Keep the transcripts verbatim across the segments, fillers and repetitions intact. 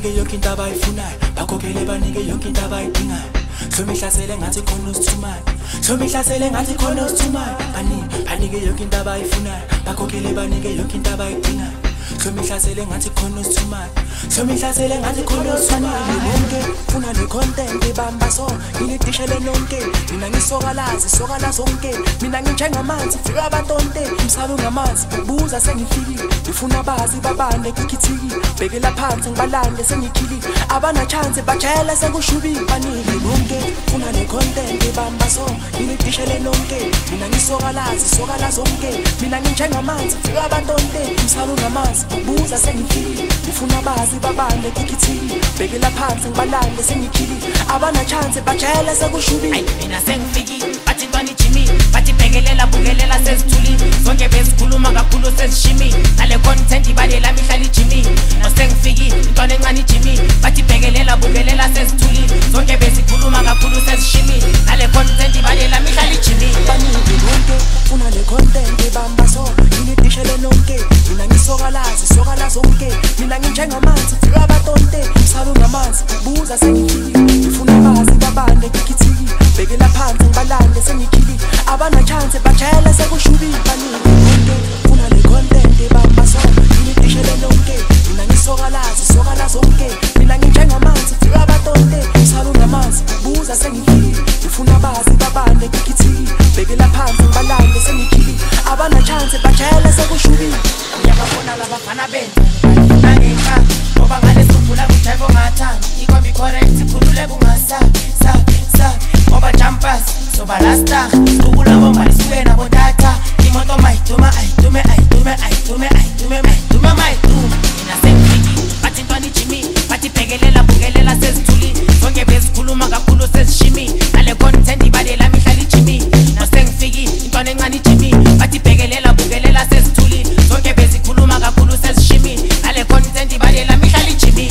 banike yonke into abayifunayo, bakhokhele banike yonke into abayidingayo. Somihlasele ngathi khona usithumayo, somihlasele ngathi khona usithumayo. Banike banike yonke into abayifunayo, bakhokhele banike yonke into abayidingayo. Somihlasele ngathi khona usithumayo, somihlasele ngathi khona usithumayo. Bonke funa le content ebamba so, ngilidishele nonke. Mina ngisokalazi, sokala zonke. Mina nginjengamanzi, fika abantonte. Umsabe ngamanzi, buza sengifikile. Ngifuna bazi babande kikhithiki. Bekela phansi ngibalande sengikhili. Abana chance bajele sekushubile. Banike bonke funa le content ebamba so, ngilidishele nonke. Mina ngisokalazi, sokala zonke. Mina nginjengamanzi, fika abantonte. Umsabe ngamanzi, buza sengifikile. Ngifuna bazi babande kikhithiki. Bekela phansi ngibalande sengikhili. Abana chance bajele sekushubile. Mina sengifikile, bathi ntwana Jimmy, bathi bhekelela bukelela sezithuli. Zonke bezikhuluma kakhulu sezishimi. Nale content ibalela mihlali Jimmy. No sengifikile, ntwana encane Jimmy, bathi bhekelela bukelela sezithuli. Zonke bezikhuluma kakhulu sezishimi. Nale content ibalela mihlali Jimmy. Banike bonke funa le content ebamba so, ngilidishele nonke. Mina ngisokalazi, sokala zonke. Mina nginjengamanzi, fika abantonte. Umsabe ngamanzi, buza sengifikile. Ngifuna bazi babande kikhithiki. Bekela phansi ngibalande sengikhili. Abana chance bajele sekushubile. Banike bonke funa le content ebamba so, ngilidishele nonke. Mina ngisokalazi, sokala zonke. Mina nginjengamanzi, fika abantonte. Umsabe ngamanzi, buza sengifikile. Ngifuna bazi babande kikhithiki. Bekela phansi ngibalande sengikhili. Abana chance bajele sekushubile. Uyababona labafana benza nangenka, ngoba ngale sivula kujive ongathandi. Ikombi correct, khulule kungasa sa sa. Ngoba jumpers, soba lasta. Ukula bomba lisuke nabo data. Imoto mayiduma, ayidume, ayidume, ayidume, ayidume, ayidume, mayidume. Mina sengifikile, bathi ntwana Jimmy, bathi bhekelela bukelela sezithuli. Zonke bezikhuluma kakhulu sezishimi. Nale content ibalela mihlali Jimmy. No sengifikile, ntwana encane Jimmy, bathi bhekelela bukelela sezithuli. Zonke bezikhuluma kakhulu sezishimi. Nale content ibalela mihlali Jimmy.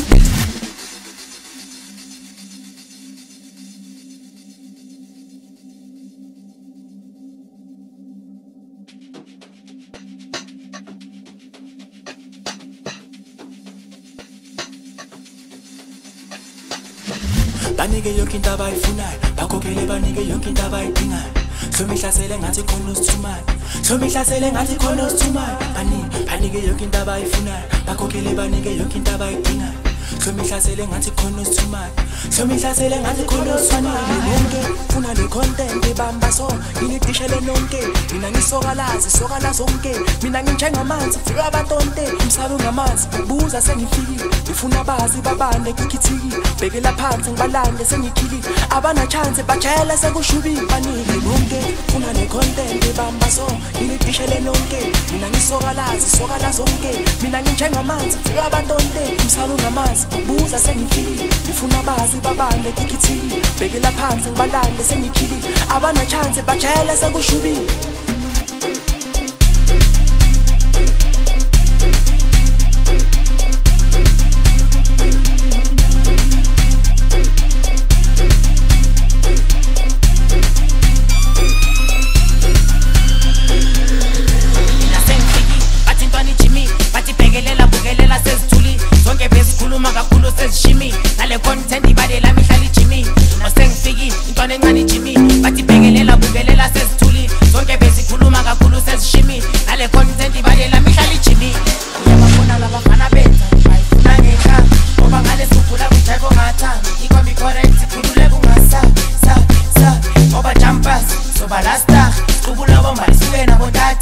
Banike yonke into abayifunayo, bakhokhele banike yonke into abayidingayo. Somihlasele ngathi khona usithumayo, somihlasele ngathi khona usithumayo. Banike banike yonke into abayifunayo, bakhokhele banike yonke into abayidingayo. Somihlasele ngathi khona usithumayo, somihlasele ngathi khona usithumayo. Bonke funa le content ebamba so, ngilidishele nonke. Mina ngisokalazi, sokala zonke. Mina nginjengamanzi, fika abantonte. Umsabe ngamanzi, buza sengifikile. Ngifuna bazi babande kikhithiki. Bekela phansi ngibalande sengikhili. Abana chance bajele sekushubile. Banike bonke funa le content ebamba so, ngilidishele nonke. Mina ngisokalazi, sokala zonke. Mina nginjengamanzi, fika abantonte. Umsabe ngamanzi, buza sengifikile. Ngifuna bazi babande kikhithiki. Bekela phansi ngibalande sengikhili. Abana chance bajele sekushubile. Kakhulu sezishimi. Nale content ibalela mihlali Jimmy. No sengifikile, ntwana encane Jimmy, bathi bhekelela bukelela sezithuli. Zonke bezikhuluma kakhulu sezishimi. Nale content ibalela mihlali Jimmy. Uyababona labafana benza bayifuna ngenka, ngoba ngale sivula kujive ongathandi. Ikombi correct, khulule kungasa sa sa. Ngoba jumpers, soba lasta. Ukula bomba lisuke nabo data.